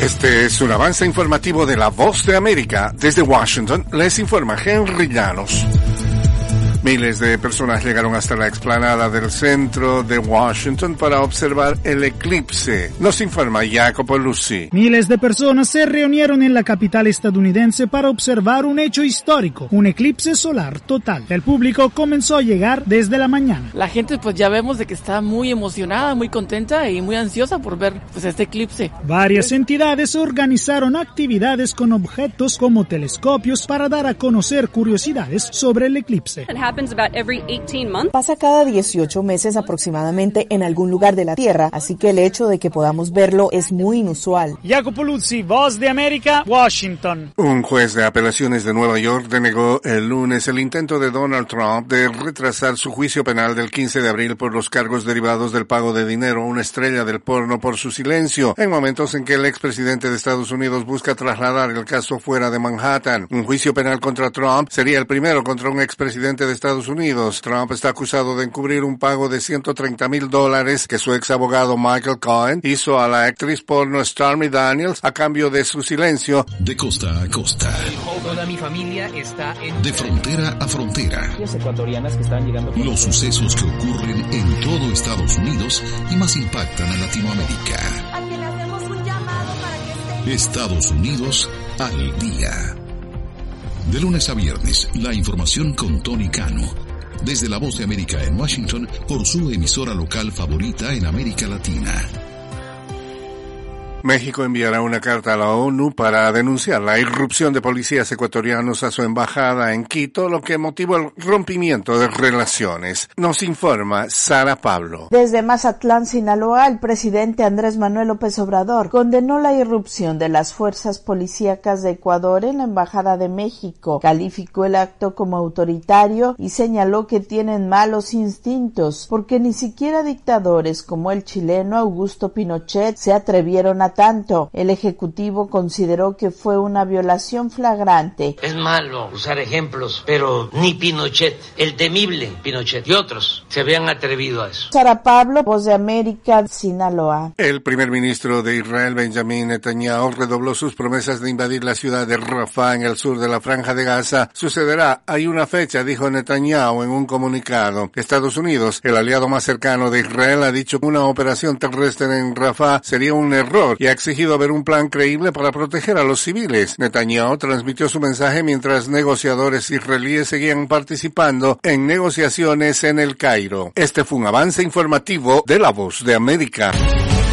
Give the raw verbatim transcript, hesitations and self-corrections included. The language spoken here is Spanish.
Este es un avance informativo de La Voz de América. Desde Washington les informa Henry Llanos. Miles de personas llegaron hasta la explanada del centro de Washington para observar el eclipse. Nos informa Jacopo Luzzi. Miles de personas se reunieron en la capital estadounidense para observar un hecho histórico, un eclipse solar total. El público comenzó a llegar desde la mañana. La gente pues ya vemos de que está muy emocionada, muy contenta y muy ansiosa por ver pues este eclipse. Varias entidades organizaron actividades con objetos como telescopios para dar a conocer curiosidades sobre el eclipse. Pasa cada dieciocho meses aproximadamente en algún lugar de la Tierra, así que el hecho de que podamos verlo es muy inusual. Jacopo Luzzi, Voz de América, Washington. Un juez de apelaciones de Nueva York denegó el lunes el intento de Donald Trump de retrasar su juicio penal del quince de abril por los cargos derivados del pago de dinero a una estrella del porno por su silencio, en momentos en que el expresidente de Estados Unidos busca trasladar el caso fuera de Manhattan. Un juicio penal contra Trump sería el primero contra un expresidente de Estados Unidos. Trump está acusado de encubrir un pago de ciento treinta mil dólares que su ex abogado Michael Cohen hizo a la actriz porno Stormy Daniels a cambio de su silencio. De costa a costa. Toda mi familia está en... De frontera a frontera. Ecuatorianas que están llegando... Los sucesos que ocurren en todo Estados Unidos y más impactan a Latinoamérica. A quien le hacemos un llamado para que esté... Estados Unidos al día. De lunes a viernes, la información con Tony Cano. Desde La Voz de América en Washington, por su emisora local favorita en América Latina. México enviará una carta a la ONU para denunciar la irrupción de policías ecuatorianos a su embajada en Quito, lo que motivó el rompimiento de relaciones. Nos informa Sara Pablo. Desde Mazatlán, Sinaloa, el presidente Andrés Manuel López Obrador condenó la irrupción de las fuerzas policíacas de Ecuador en la embajada de México, calificó el acto como autoritario y señaló que tienen malos instintos, porque ni siquiera dictadores como el chileno Augusto Pinochet se atrevieron a tanto. El Ejecutivo consideró que fue una violación flagrante. Es malo usar ejemplos, pero ni Pinochet, el temible Pinochet y otros se habían atrevido a eso. Sara Pablo, Voz de América, Sinaloa. El primer ministro de Israel, Benjamin Netanyahu, redobló sus promesas de invadir la ciudad de Rafah en el sur de la Franja de Gaza. Sucederá, hay una fecha, dijo Netanyahu en un comunicado. Estados Unidos, el aliado más cercano de Israel, ha dicho que una operación terrestre en Rafah sería un error y ha exigido ver un plan creíble para proteger a los civiles. Netanyahu transmitió su mensaje mientras negociadores israelíes seguían participando en negociaciones en el Cairo. Este fue un avance informativo de La Voz de América.